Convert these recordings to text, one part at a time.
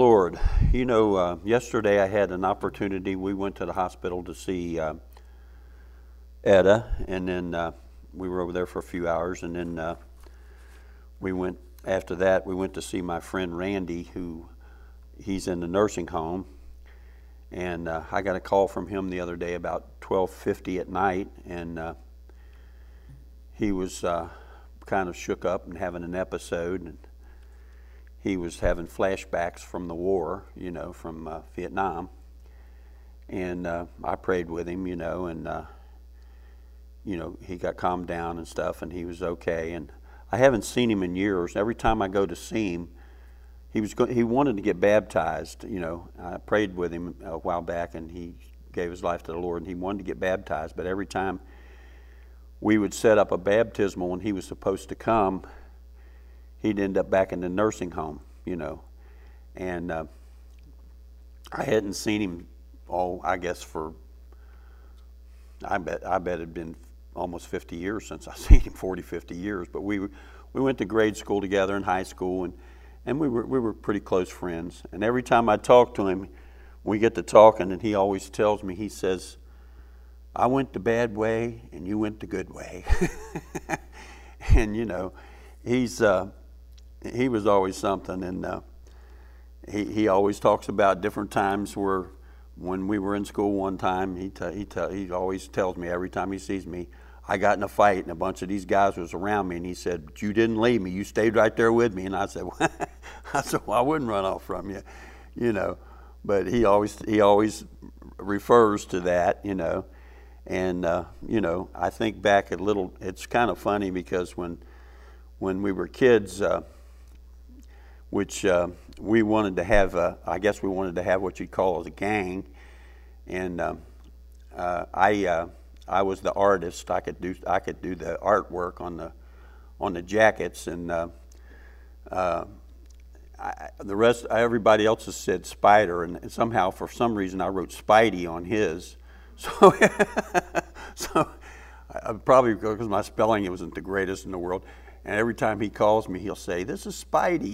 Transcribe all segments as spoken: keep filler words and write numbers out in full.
Lord. You know, uh, yesterday I had an opportunity. We went to the hospital to see uh, Etta, and then uh, we were over there for a few hours, and then uh, we went, after that, we went to see my friend Randy, who he's in the nursing home, and uh, I got a call from him the other day about twelve fifty at night, and uh, he was uh, kind of shook up and having an episode, and he was having flashbacks from the war, you know, from uh, Vietnam. And uh, I prayed with him, you know, and, uh, you know, he got calmed down and stuff, and he was okay. And I haven't seen him in years. Every time I go to see him, he was go he wanted to get baptized, you know. I prayed with him a while back, and he gave his life to the Lord, and he wanted to get baptized. But every time we would set up a baptismal when he was supposed to come, he'd end up back in the nursing home, you know. And uh, I hadn't seen him, oh, I guess for, I bet I bet it'd been almost fifty years since I seen him, forty, fifty years. But we we went to grade school together in high school, and, and we were we were pretty close friends. And every time I talk to him, we get to talking, and he always tells me, he says, I went the bad way, and you went the good way. And, you know, he's... Uh, He was always something, and uh, he he always talks about different times where, when we were in school one time, he t he t he always tells me every time he sees me, I got in a fight and a bunch of these guys was around me, and he said, "But you didn't leave me. You stayed right there with me." And I said, well, "I said, well, I wouldn't run off from you, you know." But he always he always refers to that, you know, and uh, you know, I think back a little. It's kind of funny because when when we were kids. Uh, which uh, we wanted to have, uh, I guess we wanted to have what you'd call as a gang, and uh, uh, I uh, I was the artist. I could do I could do the artwork on the on the jackets, and uh, uh, I, the rest everybody else has said Spider, and somehow for some reason I wrote Spidey on his, so so I, probably because my spelling it wasn't the greatest in the world. And every time he calls me, he'll say, "This is Spidey."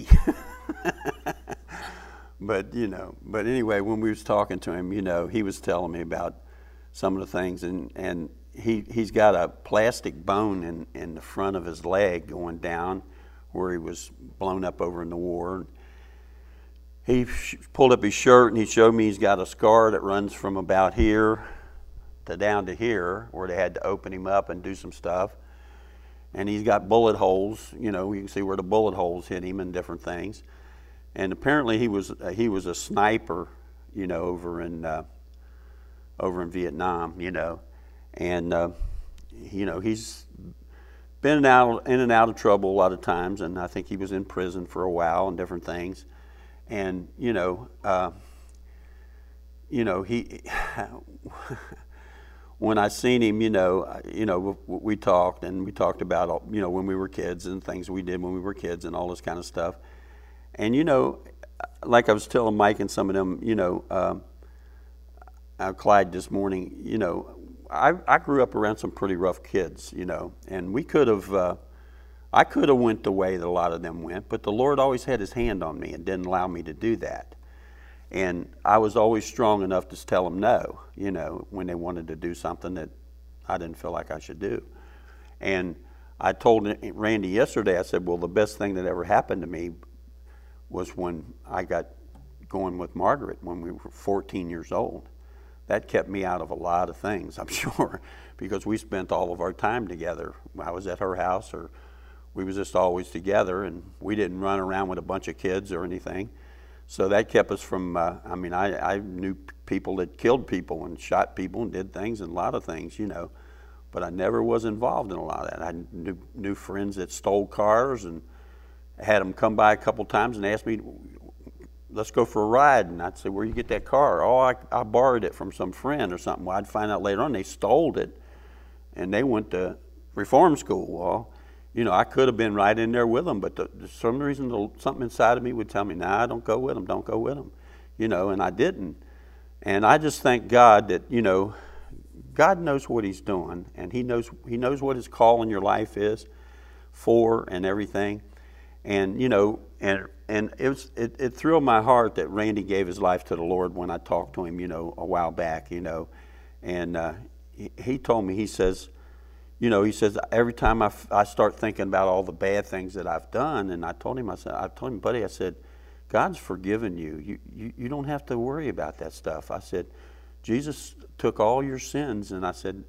But, you know, but anyway, when we was talking to him, you know, he was telling me about some of the things, and, and he, he's got a plastic bone in, in the front of his leg going down where he was blown up over in the war. He pulled up his shirt, and he showed me he's got a scar that runs from about here to down to here, where they had to open him up and do some stuff. And he's got bullet holes, you know, you can see where the bullet holes hit him and different things. And apparently he was uh, he was a sniper, you know, over in uh, over in Vietnam, you know, and uh, you know he's been out in and out of trouble a lot of times, and I think he was in prison for a while and different things. And you know, uh, you know he. When I seen him, you know, you know, we talked and we talked about, you know, when we were kids and things we did when we were kids and all this kind of stuff. And, you know, like I was telling Mike and some of them, you know, um, uh, Clyde this morning, you know, I, I grew up around some pretty rough kids, you know, and we could have, uh, I could have went the way that a lot of them went, but the Lord always had his hand on me and didn't allow me to do that. And I was always strong enough to tell them no, you know, when they wanted to do something that I didn't feel like I should do. And I told Randy yesterday, I said, well, the best thing that ever happened to me was when I got going with Margaret when we were fourteen years old. That kept me out of a lot of things, I'm sure, because we spent all of our time together. I was at her house, or we was just always together, and we didn't run around with a bunch of kids or anything. So that kept us from, uh, I mean, I, I knew people that killed people and shot people and did things and a lot of things, you know. But I never was involved in a lot of that. I knew, knew friends that stole cars and had them come by a couple times and ask me, let's go for a ride. And I'd say, where you get that car? Oh, I, I borrowed it from some friend or something. Well, I'd find out later on they stole it, and they went to reform school. Well, you know, I could have been right in there with them, but the, for some reason, the, something inside of me would tell me, nah, don't go with them, don't go with them, you know, and I didn't. And I just thank God that, you know, God knows what he's doing, and he knows, he knows what his call in your life is for and everything. And, you know, and and it was it, it thrilled my heart that Randy gave his life to the Lord when I talked to him, you know, a while back, you know, and uh, he, he told me, he says, you know, he says every time I, I start thinking about all the bad things that I've done, and I told him, I said, I told him, buddy, I said, God's forgiven you. You you you don't have to worry about that stuff. I said, Jesus took all your sins, and I said,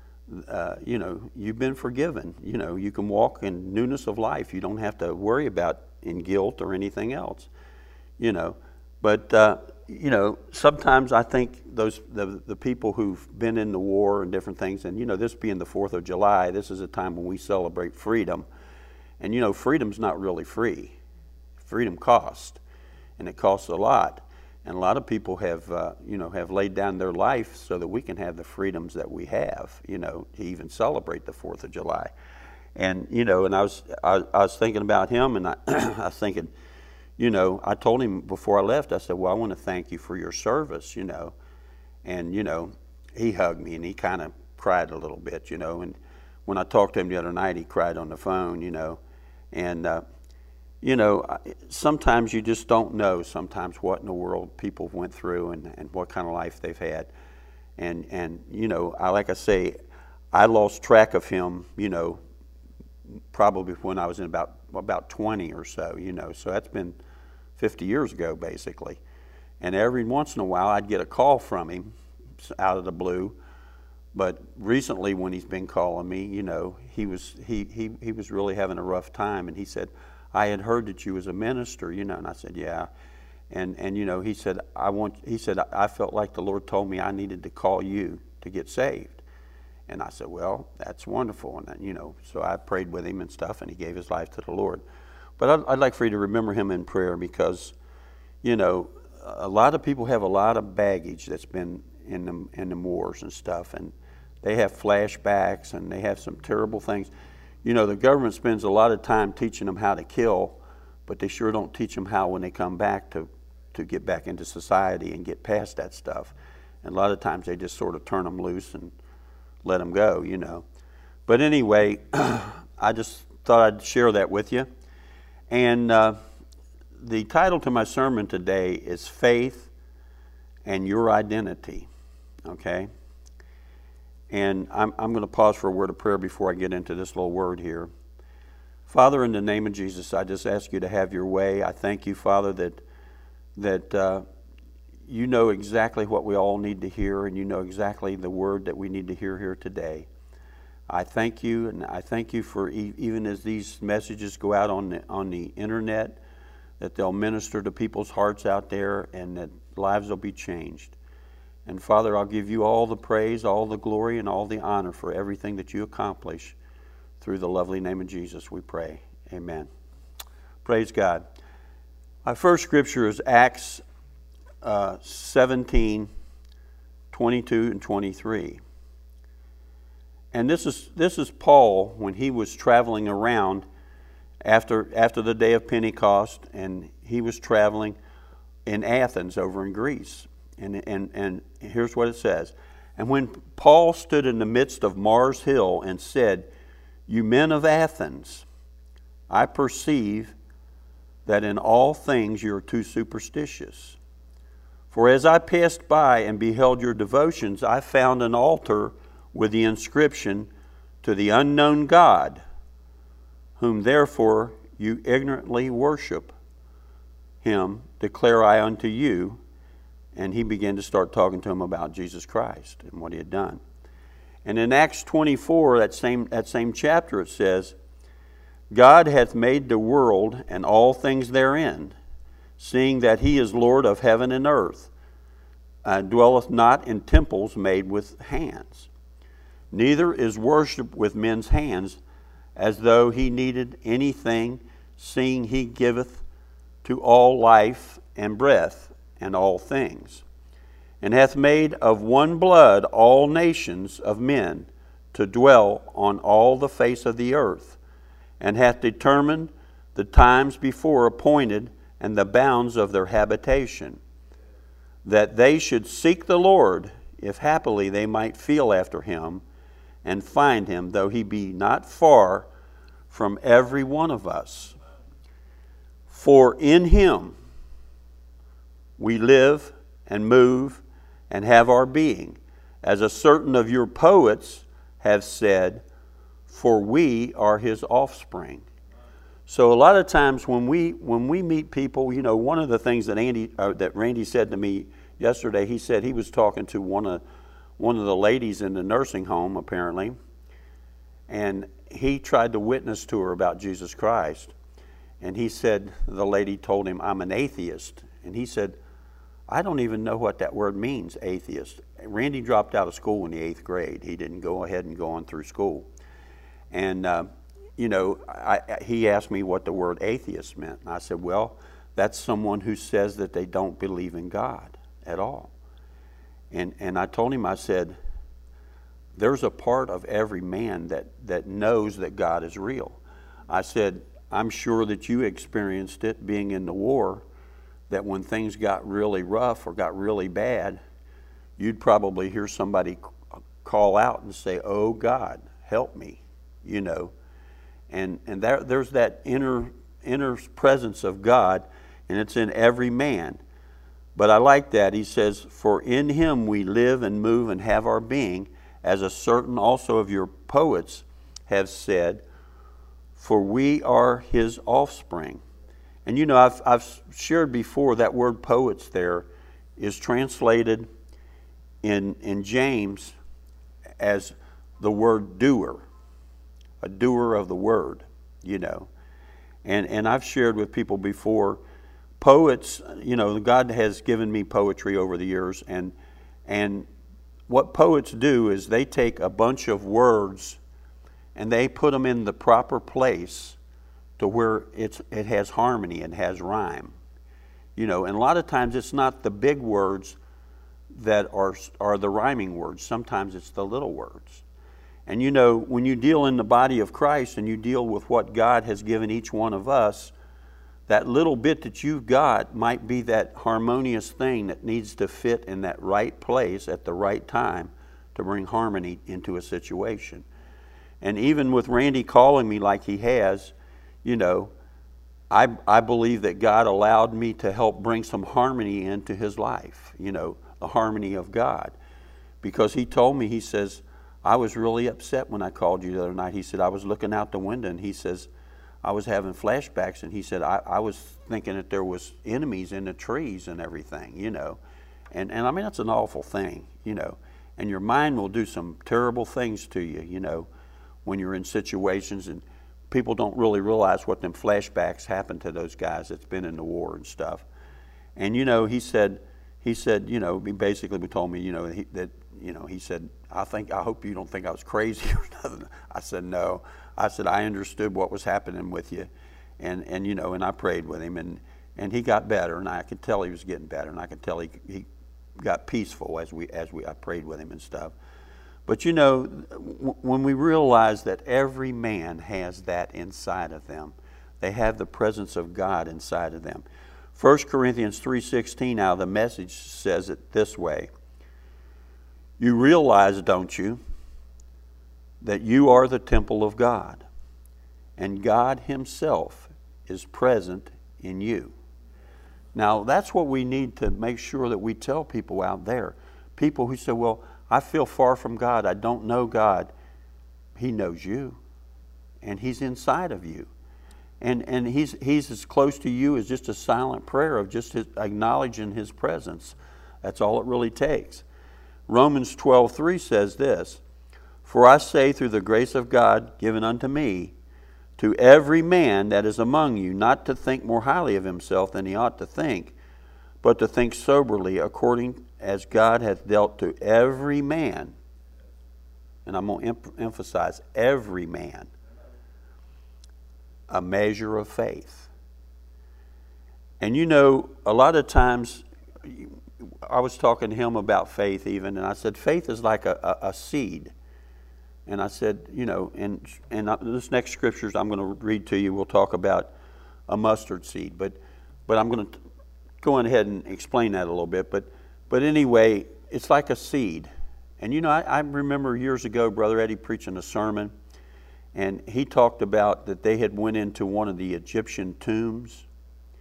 uh, you know, you've been forgiven. You know, you can walk in newness of life. You don't have to worry about in guilt or anything else. You know, but uh, you know, sometimes I think those the the people who've been in the war and different things, and you know, this being the Fourth of July, this is a time when we celebrate freedom, and you know, freedom's not really free. Freedom costs, and it costs a lot. And a lot of people have, uh, you know, have laid down their life so that we can have the freedoms that we have, you know, to even celebrate the Fourth of July. And you know, and I was, I, I was thinking about him, and I, I was thinking, you know, I told him before I left, I said, well, I want to thank you for your service, you know. And you know, he hugged me and he kind of cried a little bit, you know. And when I talked to him the other night, he cried on the phone, you know, and. Uh, You know, sometimes you just don't know sometimes what in the world people went through and, and what kind of life they've had. And, and you know, I, like I say, I lost track of him, you know, probably when I was in about, about twenty or so, you know. So that's been fifty years ago, basically. And every once in a while, I'd get a call from him out of the blue. But recently, when he's been calling me, you know, he was, he, he, he was really having a rough time. And he said, I had heard that you was a minister, you know, and I said, yeah. And, and you know, he said, I want, he said, I felt like the Lord told me I needed to call you to get saved. And I said, well, that's wonderful. And, you know, so I prayed with him and stuff, and he gave his life to the Lord. But I'd, I'd like for you to remember him in prayer because, you know, a lot of people have a lot of baggage that's been in the, in the wars and stuff, and they have flashbacks, and they have some terrible things. You know, the government spends a lot of time teaching them how to kill, but they sure don't teach them how when they come back to, to get back into society and get past that stuff. And a lot of times they just sort of turn them loose and let them go, you know. But anyway, I just thought I'd share that with you. And uh, the title to my sermon today is Faith and Your Identity, okay? And I'm, I'm going to pause for a word of prayer before I get into this little word here. Father, in the name of Jesus, I just ask you to have your way. I thank you, Father, that that uh, you know exactly what we all need to hear, and you know exactly the word that we need to hear here today. I thank you, and I thank you for e- even as these messages go out on the, on the internet, that they'll minister to people's hearts out there, and that lives will be changed. And Father, I'll give you all the praise, all the glory, and all the honor for everything that you accomplish. Through the lovely name of Jesus, we pray. Amen. Praise God. My first scripture is Acts uh, seventeen, twenty-two and twenty-three. And this is this is Paul when he was traveling around after after the day of Pentecost, and he was traveling in Athens over in Greece. And, and, and here's what it says. And when Paul stood in the midst of Mars Hill and said, You men of Athens, I perceive that in all things you are too superstitious. For as I passed by and beheld your devotions, I found an altar with the inscription, To the unknown God, whom therefore you ignorantly worship. Him declare I unto you. And he began to start talking to him about Jesus Christ and what he had done. And in Acts twenty-four, that same, that same chapter, it says, God hath made the world and all things therein, seeing that he is Lord of heaven and earth, uh, dwelleth not in temples made with hands. Neither is worship with men's hands, as though he needed anything, seeing he giveth to all life and breath, and all things, and hath made of one blood all nations of men to dwell on all the face of the earth, and hath determined the times before appointed and the bounds of their habitation, that they should seek the Lord, if happily they might feel after him, and find him, though he be not far from every one of us. For in him we live and move and have our being, as a certain of your poets have said, for we are his offspring. So a lot of times when we when we meet people, you know, one of the things that Andy uh, that Randy said to me yesterday, he said he was talking to one of one of the ladies in the nursing home apparently, and he tried to witness to her about Jesus Christ. And he said, the lady told him, I'm an atheist. And he said, I don't even know what that word means, atheist. Randy dropped out of school in the eighth grade. He didn't go ahead and go on through school. And, uh, you know, I, I, he asked me what the word atheist meant. And I said, well, that's someone who says that they don't believe in God at all. And, and I told him, I said, there's a part of every man that, that knows that God is real. I said, I'm sure that you experienced it being in the war, that when things got really rough or got really bad, you'd probably hear somebody call out and say, oh God, help me, you know. And and there, there's that inner, inner presence of God, and it's in every man. But I like that. He says, for in him we live and move and have our being, as a certain also of your poets have said, for we are his offspring. And you know, I've, I've shared before that word poets there is translated in, in James as the word doer, a doer of the word, you know. And, and I've shared with people before, poets, you know, God has given me poetry over the years, and, and what poets do is they take a bunch of words and they put them in the proper place to where it's, it has harmony and has rhyme. You know, and a lot of times it's not the big words that are, are the rhyming words. Sometimes it's the little words. And you know, when you deal in the body of Christ and you deal with what God has given each one of us, that little bit that you've got might be that harmonious thing that needs to fit in that right place at the right time to bring harmony into a situation. And even with Randy calling me like he has, you know, I, I believe that God allowed me to help bring some harmony into his life, you know, the harmony of God. Because he told me, he says, I was really upset when I called you the other night. He said, I was looking out the window, and he says, I was having flashbacks, and he said, I, I was thinking that there was enemies in the trees and everything, you know. And, and I mean, that's an awful thing, you know. And your mind will do some terrible things to you, you know, when you're in situations, and people don't really realize what them flashbacks happen to those guys that's been in the war and stuff. And, you know, he said, he said, you know, he basically told me, you know, he, that, you know, he said, I think, I hope you don't think I was crazy or nothing. I said, no. I said, I understood what was happening with you. And, and you know, and I prayed with him, and, and he got better, and I could tell he was getting better, and I could tell he, he got peaceful as we, as we, I prayed with him and stuff. But you know, when we realize that every man has that inside of them, they have the presence of God inside of them. First Corinthians three sixteen out of the Message says it this way. You realize, don't you, that you are the temple of God, and God himself is present in you. Now, that's what we need to make sure that we tell people out there. People who say, well, I feel far from God, I don't know God. He knows you, and he's inside of you. And, and he's, he's as close to you as just a silent prayer of just his, acknowledging his presence. That's all it really takes. Romans twelve three says this, for I say through the grace of God given unto me, to every man that is among you, not to think more highly of himself than he ought to think, but to think soberly according as God hath dealt to every man, and I'm going to em- emphasize every man, a measure of faith. And you know, a lot of times, I was talking to him about faith even, and I said, faith is like a, a, a seed. And I said, you know, and, and this next scriptures I'm going to read to you, we'll talk about a mustard seed. But, but I'm going to go ahead and explain that a little bit. But, but anyway, it's like a seed. And, you know, I, I remember years ago, Brother Eddie preaching a sermon, and he talked about that they had went into one of the Egyptian tombs,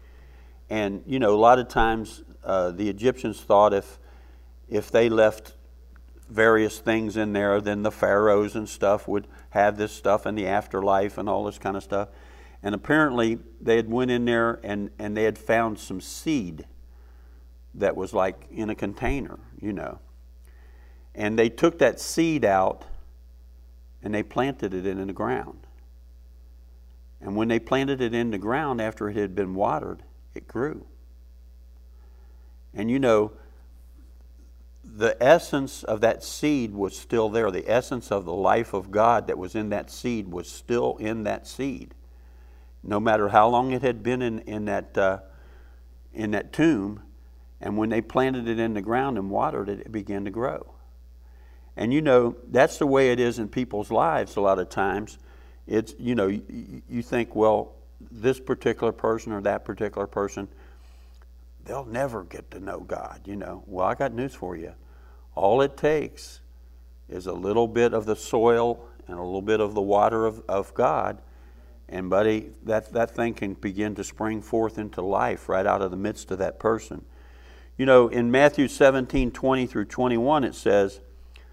And, you know, a lot of times uh, the Egyptians thought if, if they left various things in there, then the pharaohs and stuff would have this stuff in the afterlife and all this kind of stuff. And apparently they had went in there and, and they had found some seed that was like in a container, you know. And they took that seed out and they planted it in the ground. And when they planted it in the ground after it had been watered, it grew. And you know, the essence of that seed was still there. The essence of the life of God that was in that seed was still in that seed. No matter how long it had been in, in, that, uh, in that tomb, and when they planted it in the ground and watered it, it began to grow. And you know, that's the way it is in people's lives a lot of times. It's, you know, you, you think, well, this particular person or that particular person, they'll never get to know God, you know. Well, I got news for you. All it takes is a little bit of the soil and a little bit of the water of, of God, and buddy, that, that thing can begin to spring forth into life right out of the midst of that person. You know, in Matthew seventeen, twenty through twenty-one, it says,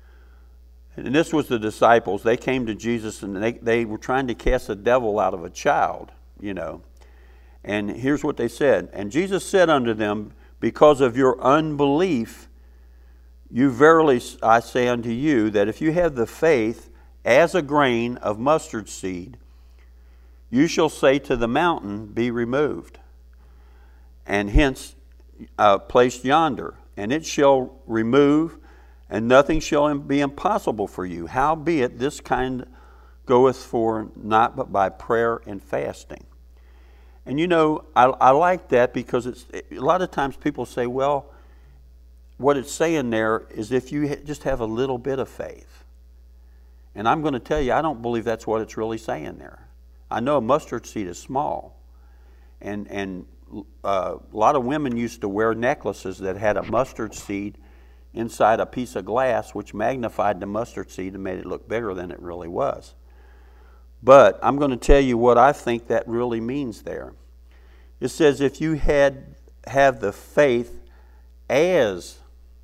and this was the disciples, they came to Jesus and they, they were trying to cast a devil out of a child, you know. And here's what they said. And Jesus said unto them, because of your unbelief, you verily, I say unto you, that if you have the faith as a grain of mustard seed, you shall say to the mountain, be removed, and hence uh, placed yonder, and it shall remove, and nothing shall be impossible for you. Howbeit this kind goeth for not but by prayer and fasting. And you know, I, I like that because it's a lot of times people say, well, what it's saying there is if you just have a little bit of faith. And I'm going to tell you, I don't believe that's what it's really saying there. I know a mustard seed is small. And, and uh, a lot of women used to wear necklaces that had a mustard seed inside a piece of glass, which magnified the mustard seed and made it look bigger than it really was. But I'm going to tell you what I think that really means there. It says if you had have the faith as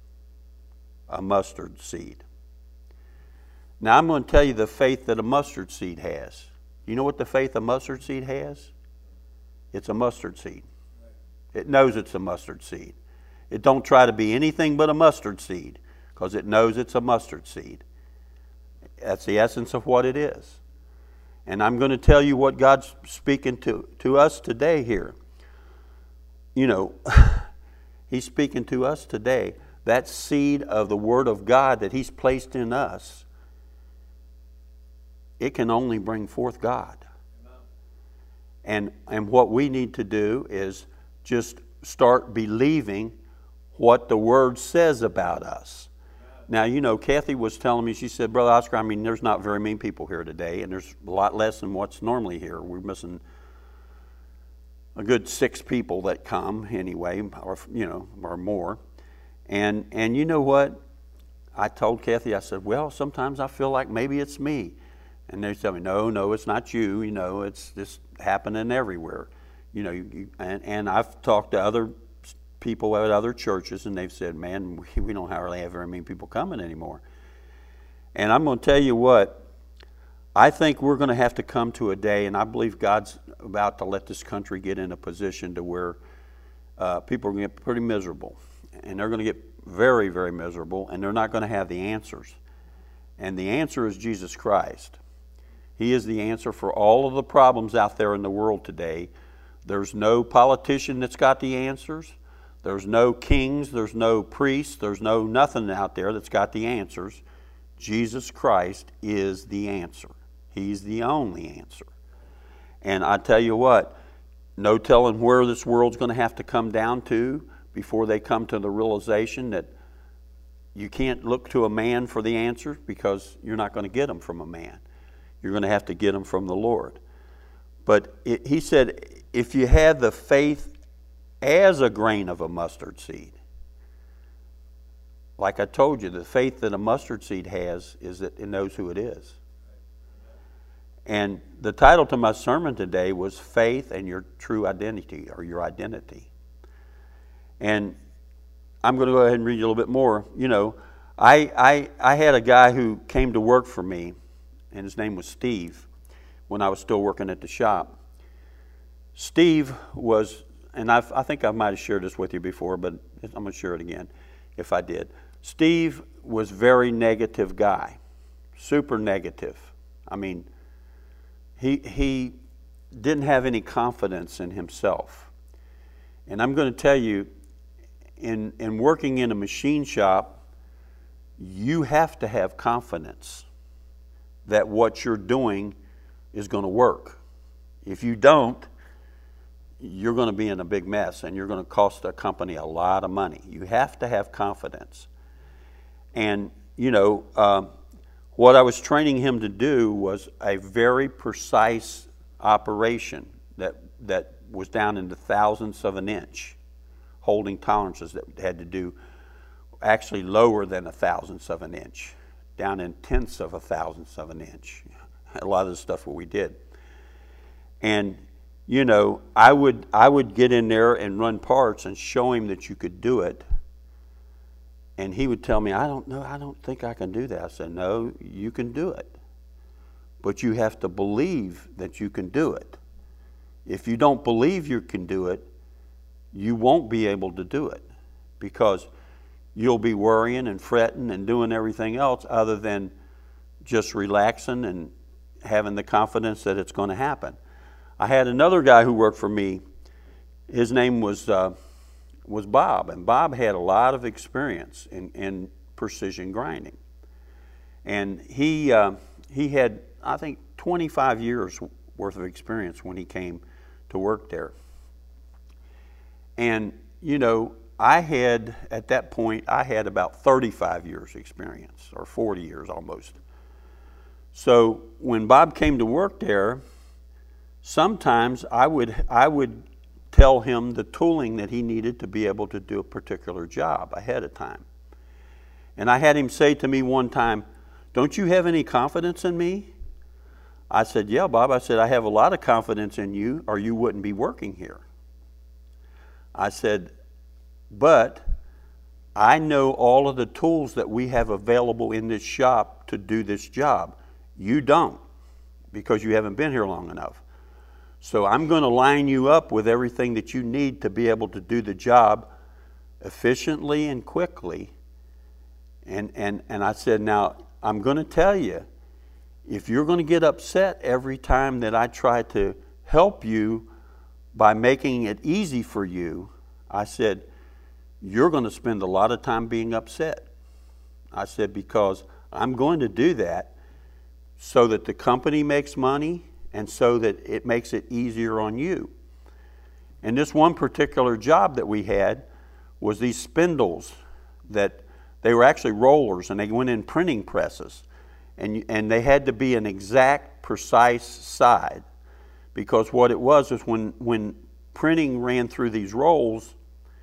a mustard seed. Now I'm going to tell you the faith that a mustard seed has. You know what the faith a mustard seed has? It's a mustard seed. It knows it's a mustard seed. It don't try to be anything but a mustard seed because it knows it's a mustard seed. That's the essence of what it is. And I'm going to tell you what God's speaking to, to us today here. You know, He's speaking to us today. That seed of the Word of God that He's placed in us, it can only bring forth God. And, and what we need to do is just start believing what the Word says about us. Now, you know, Kathy was telling me, she said, Brother Oscar, I mean, there's not very many people here today, and there's a lot less than what's normally here. We're missing a good six people that come anyway, or, you know, or more. And, and you know what? I told Kathy, I said, well, sometimes I feel like maybe it's me. And they tell me, no, no, it's not you. You know, it's just happening everywhere. You know, you, and, and I've talked to other people at other churches, and they've said, man, we, we don't hardly have very many people coming anymore. And I'm going to tell you what, I think we're going to have to come to a day, and I believe God's about to let this country get in a position to where uh, people are going to get pretty miserable. And they're going to get very, very miserable, and they're not going to have the answers. And the answer is Jesus Christ. He is the answer for all of the problems out there in the world today. There's no politician that's got the answers. There's no kings, there's no priests, there's no nothing out there that's got the answers. Jesus Christ is the answer. He's the only answer. And I tell you what, no telling where this world's going to have to come down to before they come to the realization that you can't look to a man for the answers because you're not going to get them from a man. You're going to have to get them from the Lord. But it, he said, if you have the faith as a grain of a mustard seed. Like I told you, the faith that a mustard seed has is that it knows who it is. And the title to my sermon today was Faith and Your True Identity, or Your Identity. And I'm going to go ahead and read you a little bit more. You know, I, I, I had a guy who came to work for me, and his name was Steve, when I was still working at the shop. Steve was, and I've, I think I might have shared this with you before, but I'm going to share it again if I did. Steve was a very negative guy, super negative. I mean, he, he didn't have any confidence in himself. And I'm going to tell you, in, in working in a machine shop, you have to have confidence that what you're doing is going to work. If you don't, you're going to be in a big mess, and you're going to cost a company a lot of money. You have to have confidence. And, you know, uh, what I was training him to do was a very precise operation that, that was down into thousandths of an inch, holding tolerances that had to do actually lower than a thousandth of an inch, down in tenths of a thousandth of an inch. A lot of the stuff what we did. And, you know, I would, I would get in there and run parts and show him that you could do it. And he would tell me, I don't know, I don't think I can do that. I said, no, you can do it. But you have to believe that you can do it. If you don't believe you can do it, you won't be able to do it, because you'll be worrying and fretting and doing everything else other than just relaxing and having the confidence that it's going to happen. I had another guy who worked for me. His name was uh, was Bob, and Bob had a lot of experience in, in precision grinding. And he uh, he had, I think, twenty-five years worth of experience when he came to work there. And, you know, I had, at that point, I had about thirty-five years experience, or forty years almost. So when Bob came to work there, sometimes I would, I would tell him the tooling that he needed to be able to do a particular job ahead of time. And I had him say to me one time, don't you have any confidence in me? I said, yeah, Bob. I said, I have a lot of confidence in you, or you wouldn't be working here. I said, but I know all of the tools that we have available in this shop to do this job. You don't, because you haven't been here long enough. So I'm going to line you up with everything that you need to be able to do the job efficiently and quickly. And, and, and I said, now, I'm going to tell you, if you're going to get upset every time that I try to help you by making it easy for you, I said, you're going to spend a lot of time being upset. I said, because I'm going to do that so that the company makes money and so that it makes it easier on you. And this one particular job that we had was these spindles that they were actually rollers, and they went in printing presses. And, and they had to be an exact, precise side, because what it was is when, when printing ran through these rolls,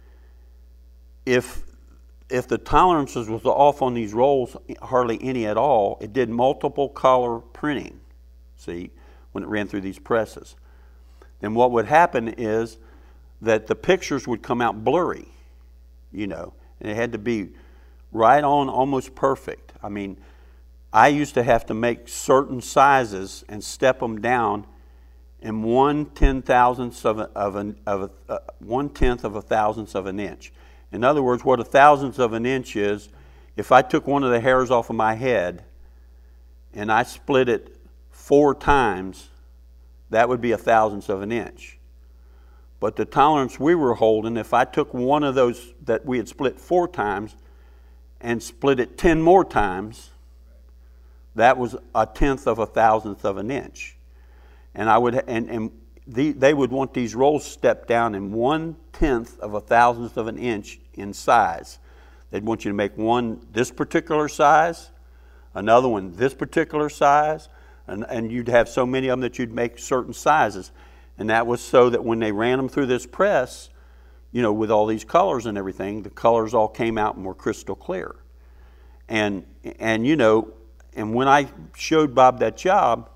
if, if the tolerances was off on these rolls, hardly any at all, it did multiple color printing, see, when it ran through these presses. Then what would happen is that the pictures would come out blurry, you know, and it had to be right on, almost perfect. I mean, I used to have to make certain sizes and step them down in one ten thousandths of a, of an of a, uh, one tenth of a thousandth of an inch. In other words, what a thousandth of an inch is, if I took one of the hairs off of my head and I split it four times, that would be a thousandth of an inch. But the tolerance we were holding, if I took one of those that we had split four times and split it ten more times, that was a tenth of a thousandth of an inch. And I would, and, and the, they would want these rolls stepped down in one tenth of a thousandth of an inch in size. They'd want you to make one this particular size, another one this particular size, and, and you'd have so many of them that you'd make certain sizes. And that was so that when they ran them through this press, you know, with all these colors and everything, the colors all came out and were crystal clear. And, and you know, and when I showed Bob that job,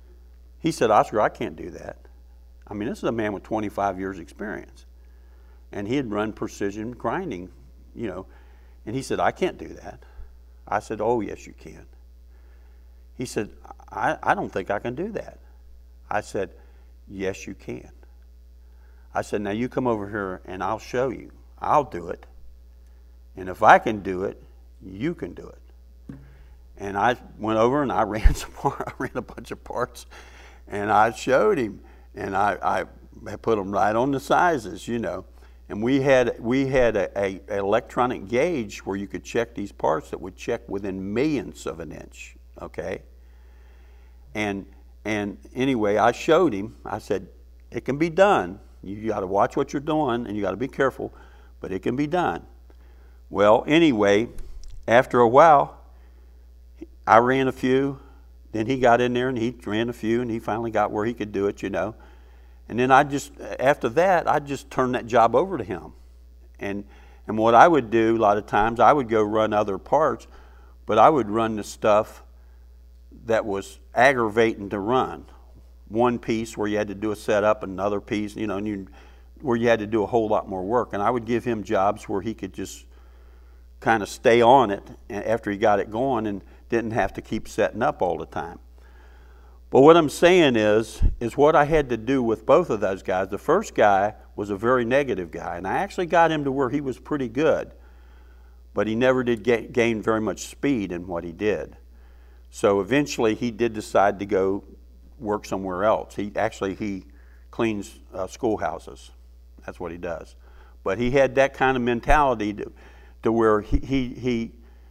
he said, Oscar, I can't do that. I mean, this is a man with twenty-five years experience. and he had run precision grinding, you know. And he said, I can't do that. I said, oh, yes, you can. He said, I, I don't think I can do that. I said, yes, you can. I said, now you come over here and I'll show you. I'll do it. And if I can do it, you can do it. And I went over and I ran some I ran a bunch of parts, and I showed him, and I, I put them right on the sizes, you know. And we had we had a, a, a electronic gauge where you could check these parts that would check within millionths of an inch. Okay. And and anyway, I showed him. I said, it can be done. You got to watch what you're doing, and you got to be careful, but it can be done. Well, anyway, after a while, I ran a few. Then he got in there and he ran a few, and he finally got where he could do it, you know. And then I just, after that, I just turned that job over to him. And and what I would do a lot of times, I would go run other parts, but I would run the stuff that was aggravating to run. One piece where you had to do a setup, another piece, you know, and you, where you had to do a whole lot more work. And I would give him jobs where he could just kind of stay on it after he got it going and didn't have to keep setting up all the time. But what I'm saying is, is what I had to do with both of those guys. The first guy was a very negative guy, and I actually got him to where he was pretty good, but he never did get, gain very much speed in what he did. So eventually he did decide to go work somewhere else. He actually, he cleans uh, schoolhouses. That's what he does. But he had that kind of mentality to, to where he, he, he,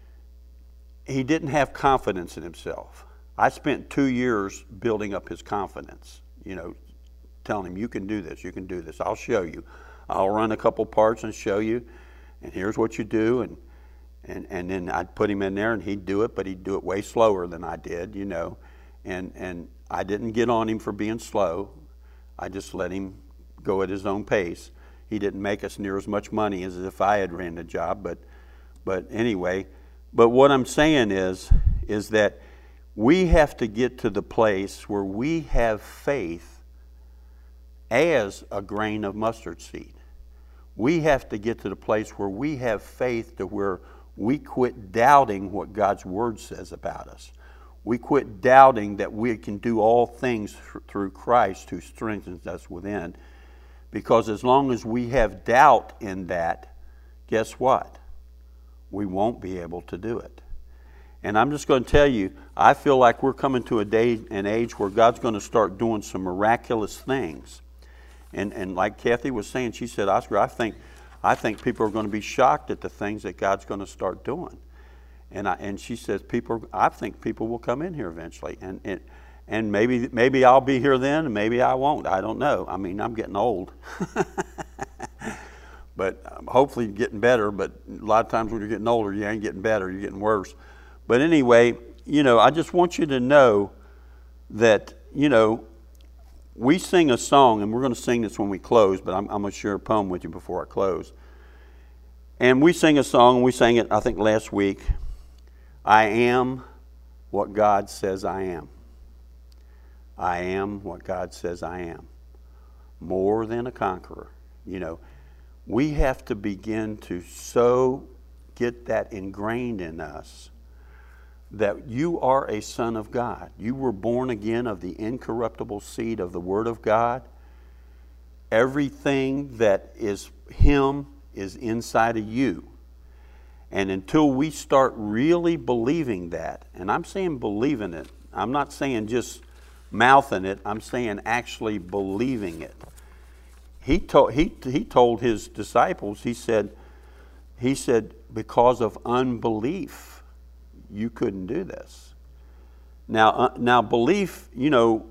he didn't have confidence in himself. I spent two years building up his confidence, you know, telling him, you can do this, you can do this, I'll show you. I'll run a couple parts and show you, and here's what you do. And, and, and then I'd put him in there and he'd do it, but he'd do it way slower than I did, you know. And, and I didn't get on him for being slow. I just let him go at his own pace. He didn't make us near as much money as if I had ran the job, but, but anyway. But what I'm saying is, is that we have to get to the place where we have faith as a grain of mustard seed. We have to get to the place where we have faith to where we quit doubting what God's Word says about us. We quit doubting that we can do all things through Christ who strengthens us within. Because as long as we have doubt in that, guess what? We won't be able to do it. And I'm just going to tell you, I feel like we're coming to a day and age where God's going to start doing some miraculous things. And and like Kathy was saying, she said, Oscar, I think I think people are going to be shocked at the things that God's going to start doing. And I, and she says, people, I think people will come in here eventually. And and, and maybe maybe I'll be here then, and maybe I won't. I don't know. I mean, I'm getting old. But um, hopefully getting better. But a lot of times when you're getting older, you ain't getting better, you're getting worse. But anyway, you know, I just want you to know that, you know, we sing a song, and we're going to sing this when we close, but I'm, I'm going to share a poem with you before I close. And we sing a song, and we sang it, I think, last week. I am what God says I am. I am what God says I am. More than a conqueror. You know, we have to begin to so get that ingrained in us that you are a son of God. You were born again of the incorruptible seed of the Word of God. Everything that is Him is inside of you. And until we start really believing that, and I'm saying believing it, I'm not saying just mouthing it, I'm saying actually believing it. He told, he, he told his disciples, he said, he said, because of unbelief, you couldn't do this. Now, uh, now belief, you know,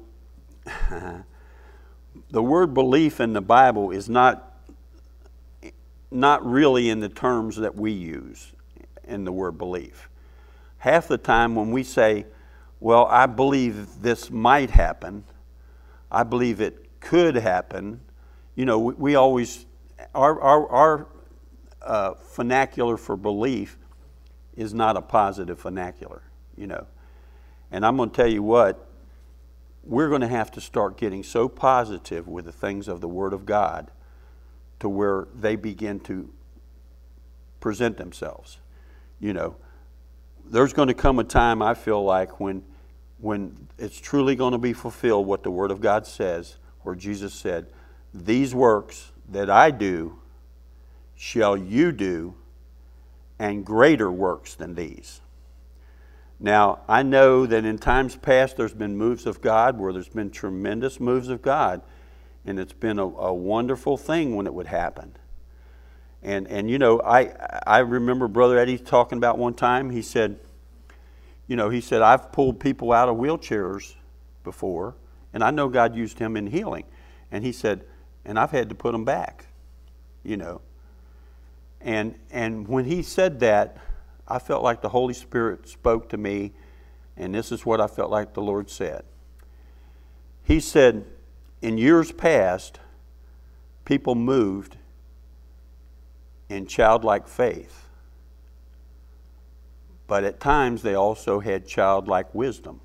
the word belief in the Bible is not, not really in the terms that we use in the word belief. Half the time when we say, well, I believe this might happen, I believe it could happen, you know, we, we always, our, our, our uh, vernacular for belief is not a positive vernacular, you know. And I'm going to tell you what, we're going to have to start getting so positive with the things of the Word of God to where they begin to present themselves. You know, there's going to come a time, I feel like, when when it's truly going to be fulfilled what the Word of God says, where Jesus said, these works that I do shall you do, and greater works than these. Now, I know that in times past there's been moves of God where there's been tremendous moves of God, and it's been a, a wonderful thing when it would happen. And, and you know, I, I remember Brother Eddie talking about one time, he said, you know, he said, I've pulled people out of wheelchairs before, and I know God used him in healing. And he said, and I've had to put them back, you know. And, and when he said that, I felt like the Holy Spirit spoke to me, and this is what I felt like the Lord said. He said, in years past, people moved in childlike faith, but at times they also had childlike wisdom.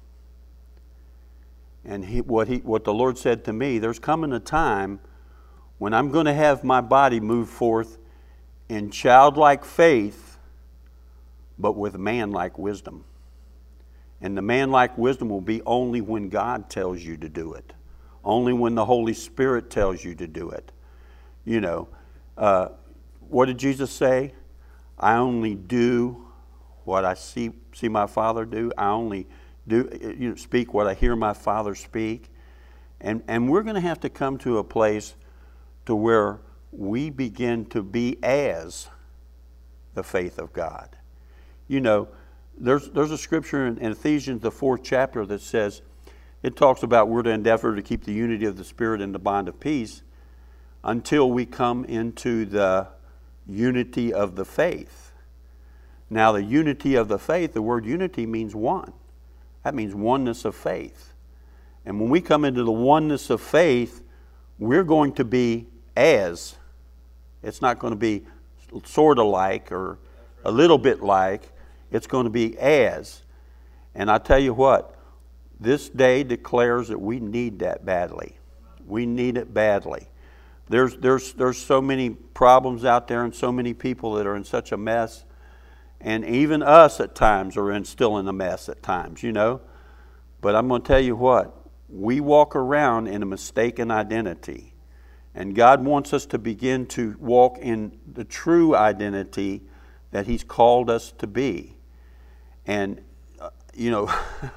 And he, what, he, what the Lord said to me, there's coming a time when I'm going to have my body move forth in childlike faith, but with manlike wisdom. And the manlike wisdom will be only when God tells you to do it. Only when the Holy Spirit tells you to do it. You know, uh, what did Jesus say? I only do what I see see my Father do. I only do you know, speak what I hear my Father speak. And, and we're going to have to come to a place to where we begin to be as the faith of God. You know, there's, there's a scripture in, in Ephesians, the fourth chapter, that says, it talks about we're to endeavor to keep the unity of the Spirit in the bond of peace until we come into the unity of the faith. Now, the unity of the faith, the word unity means one. That means oneness of faith. And when we come into the oneness of faith, we're going to be as. It's not going to be sort of like or a little bit like. It's going to be as. And I tell you what, this day declares that we need that badly. We need it badly. There's, there's, there's so many problems out there and so many people that are in such a mess. And even us at times are in, still in a mess at times, you know. But I'm going to tell you what, we walk around in a mistaken identity. And God wants us to begin to walk in the true identity that He's called us to be. And, uh, you know,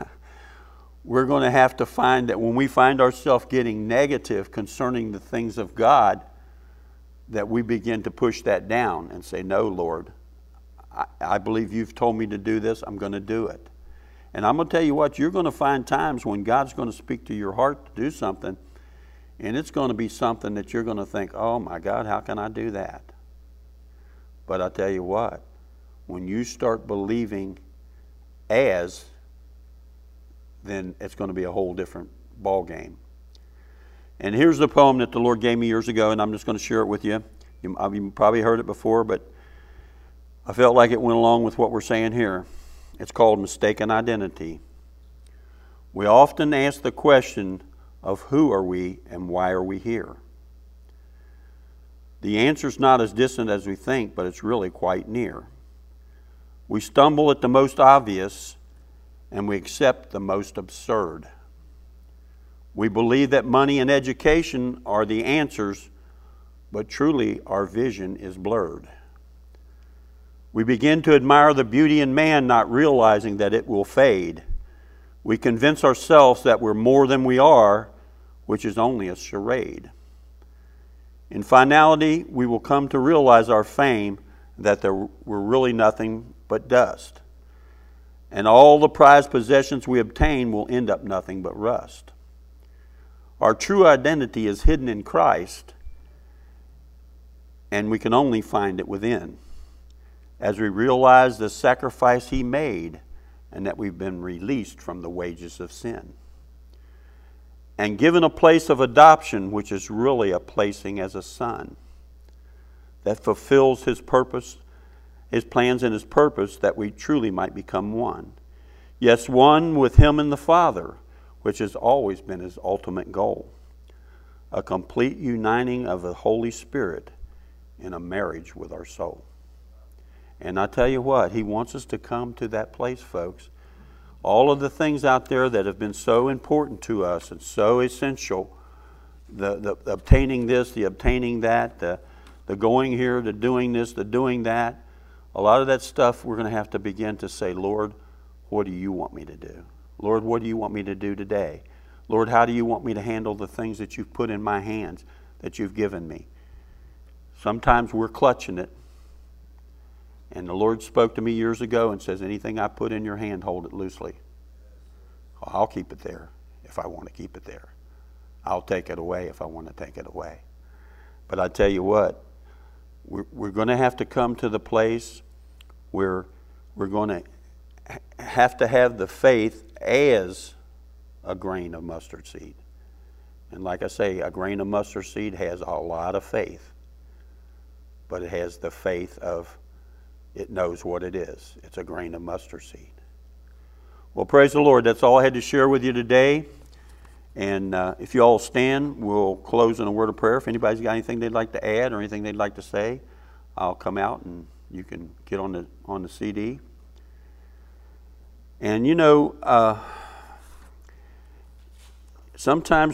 we're going to have to find that when we find ourselves getting negative concerning the things of God, that we begin to push that down and say, no, Lord, I, I believe you've told me to do this, I'm going to do it. And I'm going to tell you what, you're going to find times when God's going to speak to your heart to do something, and it's going to be something that you're going to think, oh my God, how can I do that? But I tell you what, when you start believing as, then it's going to be a whole different ball game. And here's the poem that the Lord gave me years ago, and I'm just going to share it with you. You, you've probably heard it before, but I felt like it went along with what we're saying here. It's called Mistaken Identity. We often ask the question of who are we and why are we here? The answer's not as distant as we think, but it's really quite near. We stumble at the most obvious, and we accept the most absurd. We believe that money and education are the answers, but truly our vision is blurred. We begin to admire the beauty in man, not realizing that it will fade. We convince ourselves that we're more than we are, which is only a charade. In finality, we will come to realize our fame, that there we're really nothing but dust. And all the prized possessions we obtain will end up nothing but rust. Our true identity is hidden in Christ, and we can only find it within, as we realize the sacrifice He made and that we've been released from the wages of sin. And given a place of adoption, which is really a placing as a son, that fulfills His purpose, His plans and His purpose, that we truly might become one. Yes, one with Him and the Father, which has always been His ultimate goal. A complete uniting of the Holy Spirit in a marriage with our soul. And I tell you what, He wants us to come to that place, folks. All of the things out there that have been so important to us and so essential, the, the, the obtaining this, the obtaining that, the, the going here, the doing this, the doing that, a lot of that stuff we're going to have to begin to say, Lord, what do you want me to do? Lord, what do you want me to do today? Lord, how do you want me to handle the things that you've put in my hands, that you've given me? Sometimes we're clutching it. And the Lord spoke to me years ago and says, anything I put in your hand, hold it loosely. Well, I'll keep it there if I want to keep it there. I'll take it away if I want to take it away. But I tell you what, we're, we're going to have to come to the place where we're going to have to have the faith as a grain of mustard seed. And like I say, a grain of mustard seed has a lot of faith, but it has the faith of it knows what it is. It's a grain of mustard seed. Well, praise the Lord. That's all I had to share with you today. And uh, if you all stand, we'll close in a word of prayer. If anybody's got anything they'd like to add or anything they'd like to say, I'll come out and you can get on the on the C D. And you know, uh, sometimes,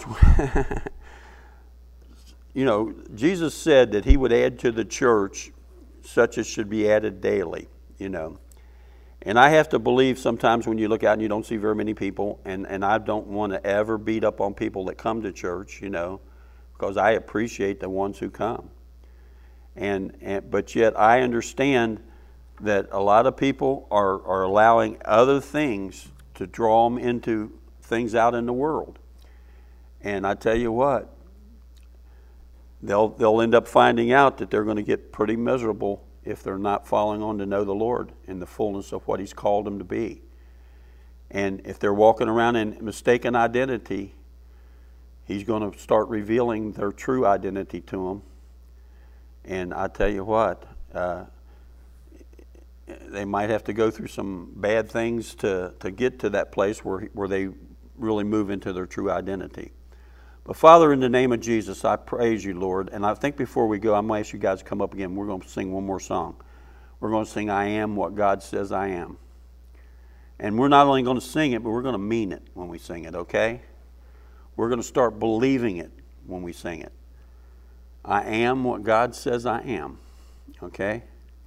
you know, Jesus said that He would add to the church such as should be added daily, you know. And I have to believe sometimes when you look out and you don't see very many people, and, and I don't want to ever beat up on people that come to church, you know, because I appreciate the ones who come. And, and but yet I understand that a lot of people are, are allowing other things to draw them into things out in the world. And I tell you what, they'll they'll end up finding out that they're going to get pretty miserable if they're not following on to know the Lord in the fullness of what He's called them to be. And if they're walking around in mistaken identity, He's going to start revealing their true identity to them. And I tell you what, uh, they might have to go through some bad things to, to get to that place where, where they really move into their true identity. But Father, in the name of Jesus, I praise you, Lord. And I think before we go, I'm going to ask you guys to come up again. We're going to sing one more song. We're going to sing, I Am What God Says I Am. And we're not only going to sing it, but we're going to mean it when we sing it, okay? We're going to start believing it when we sing it. I am what God says I am, okay?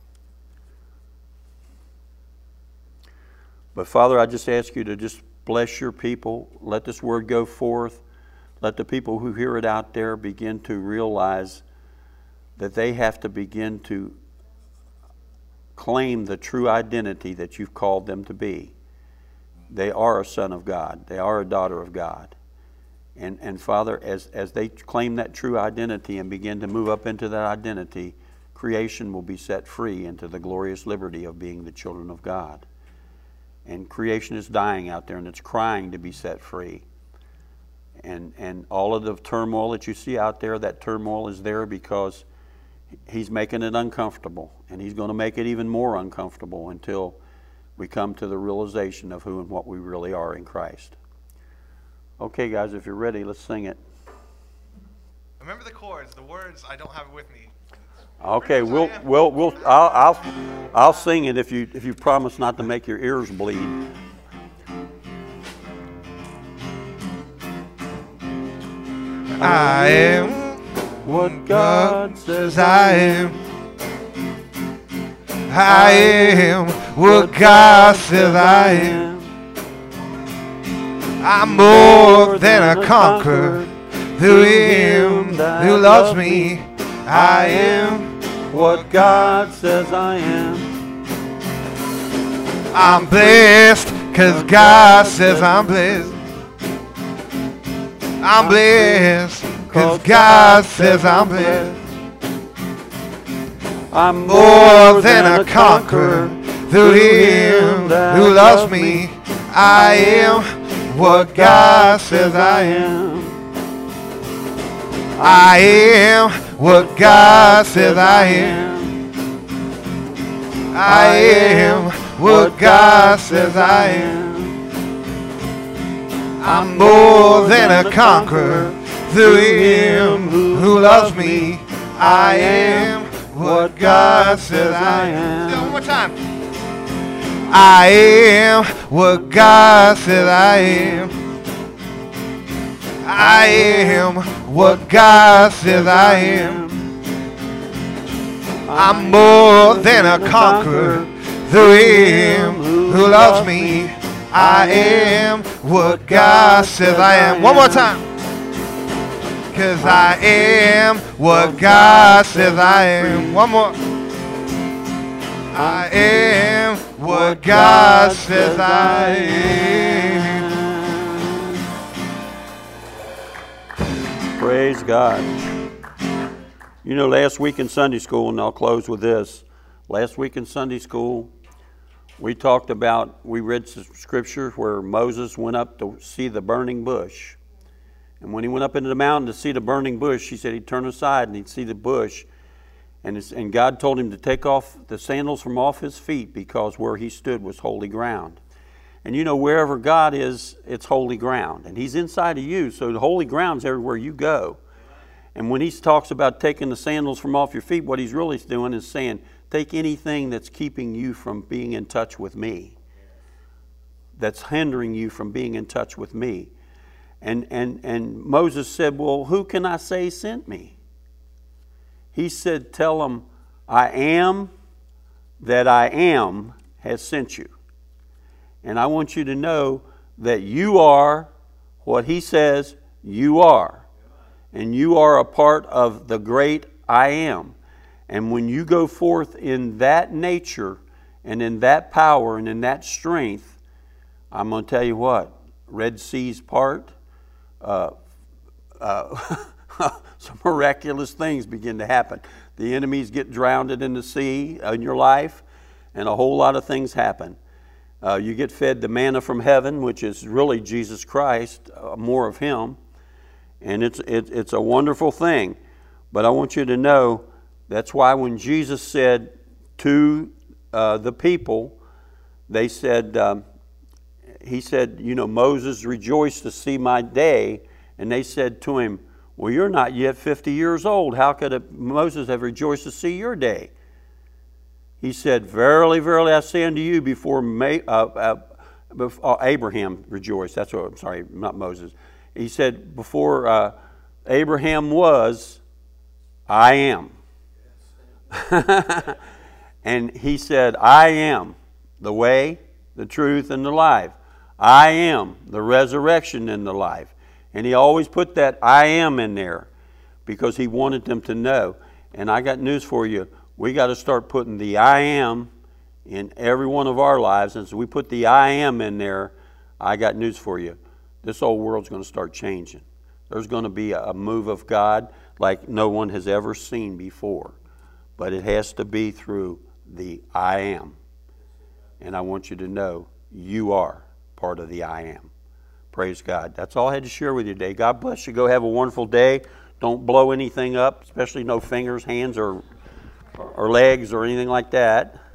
But Father, I just ask you to just bless your people. Let this word go forth. Let the people who hear it out there begin to realize that they have to begin to claim the true identity that you've called them to be. They are a son of God. They are a daughter of God. And, and Father, as, as they claim that true identity and begin to move up into that identity, creation will be set free into the glorious liberty of being the children of God. And creation is dying out there and it's crying to be set free. And and all of the turmoil that you see out there, that turmoil is there because He's making it uncomfortable. And He's going to make it even more uncomfortable until we come to the realization of who and what we really are in Christ. Okay, guys, if you're ready, let's sing it. Remember the chords. The words, I don't have it with me. Okay, we'll we'll we'll I'll I'll I'll sing it if you if you promise not to make your ears bleed. I am what God says I am. I am what God says I am. I'm more than a conqueror through Him who loves me. I am what God says I am. I'm blessed because God says I'm blessed. I'm blessed because God says I'm blessed. I'm more than a conqueror through Him who loves me. I am what God says I am. I am what God says I am. I am what God says I am. I'm more than a conqueror through Him who loves me. I am what God says I am. One more time. I am what God says I am. I am what God says I am. I'm more than a conqueror through Him who loves me. I am what God says I am. One more time. 'Cause I am what God says I am. One more. I am what God says I am. Praise God. You know, last week in Sunday school, and I'll close with this. Last week in Sunday school, we talked about, we read some scripture where Moses went up to see the burning bush. And when he went up into the mountain to see the burning bush, he said he'd turn aside and he'd see the bush. And, his, and God told him to take off the sandals from off his feet because where he stood was holy ground. And you know, wherever God is, it's holy ground. And He's inside of you, so the holy ground is everywhere you go. And when He talks about taking the sandals from off your feet, what He's really doing is saying, take anything that's keeping you from being in touch with me, that's hindering you from being in touch with me. And, and, and Moses said, well, who can I say sent me? He said, tell them, I am that I am has sent you. And I want you to know that you are what He says you are. And you are a part of the great I am. And when you go forth in that nature and in that power and in that strength, I'm going to tell you what, Red Seas part, uh, uh, some miraculous things begin to happen. The enemies get drowned in the sea in your life, and a whole lot of things happen. Uh, you get fed the manna from heaven, which is really Jesus Christ, uh, more of Him, and it's it, it's a wonderful thing. But I want you to know that's why when Jesus said to uh, the people, they said, um, He said, you know, Moses rejoiced to see my day, and they said to Him, well, you're not yet fifty years old. How could a, Moses have rejoiced to see your day? He said, verily, verily, I say unto you, before, May, uh, uh, before uh, Abraham rejoiced. That's what, I'm sorry, not Moses. He said, before uh, Abraham was, I am. And He said, I am the way, the truth, and the life. I am the resurrection and the life. And He always put that I am in there because He wanted them to know. And I got news for you. We got to start putting the I am in every one of our lives. And so we put the I am in there, I got news for you. This whole world's going to start changing. There's going to be a move of God like no one has ever seen before. But it has to be through the I am. And I want you to know you are part of the I am. Praise God. That's all I had to share with you today. God bless you. Go have a wonderful day. Don't blow anything up, especially no fingers, hands, or, or legs or anything like that.